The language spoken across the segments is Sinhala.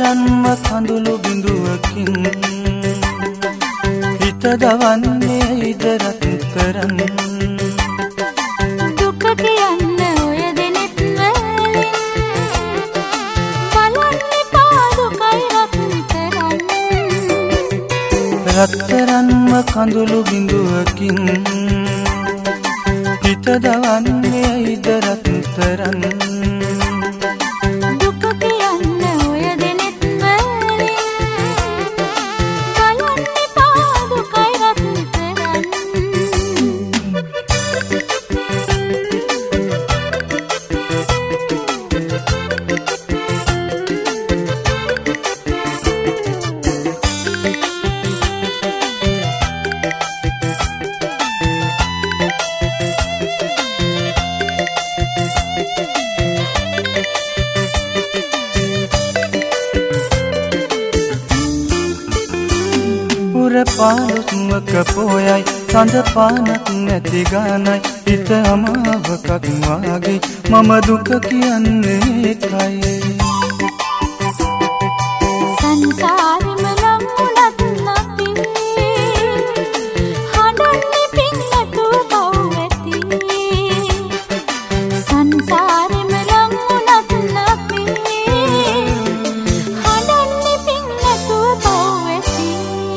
රත්තරන්ම කඳුළු බිඳුවකින් හිත දවන්නේ ඉද රත්තරන් දුක කියන්න ඔය දෙනෙත් වලින් බලන්නේ පාදුකයි රත්තරන් රත්තරන්ම කඳුළු බිඳුවකින් හිත දවන්නේ ඉද රත්තරන් පාලුත්මක පෝයයි සඳ පානක් නැති ගානයි හිත අමාවකක් වාගේ මම දුක කියන්නේ ඒකයි සංසාරෙම නම් උනත් නැති හඬන්නේ පින් නැතුව බව ඇති සංසාරෙම නම් උනත් නැති හඬන්නේ පින් නැතුව බව ඇති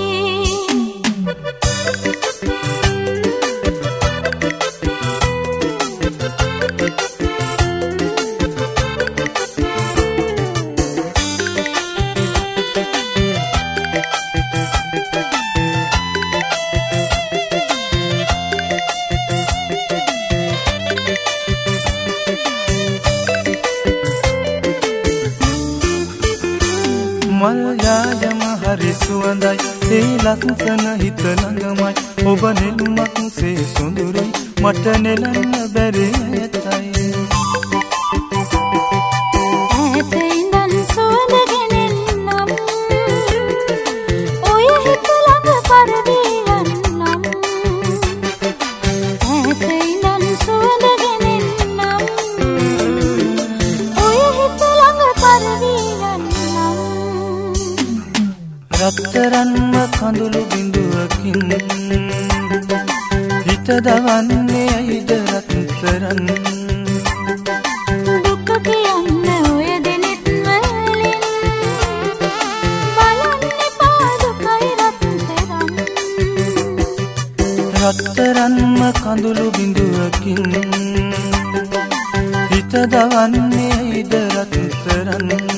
මල් යායම හරි සුවඳයි ඒ ලස්සන හිත ළඟමයි ඔබ නෙළුමක් සේ සොඳුරුයි මට නෙලන්න බැරි ඇතයි ඈත ඉඳන් සුවඳ ගෙනෙන්නම් ඔය හිත ළඟ පරදී යන්නම් ඈත ඉඳන් සුවඳ ගෙනෙන්නම් ඔය හිත ළඟ පරදී යන්නම් රත්තරන්ම කඳුළු බිඳුවකින් හිත දවන්නේ ඉද රත්තරන් දුක කියන්න ඔය දෙනෙත් වලින් බලන්නේ පාදුකයි රත්තරන් රත්තරන්ම කඳුළු බිඳුවකින් හිත දවන්නේ ඉද රත්තරන්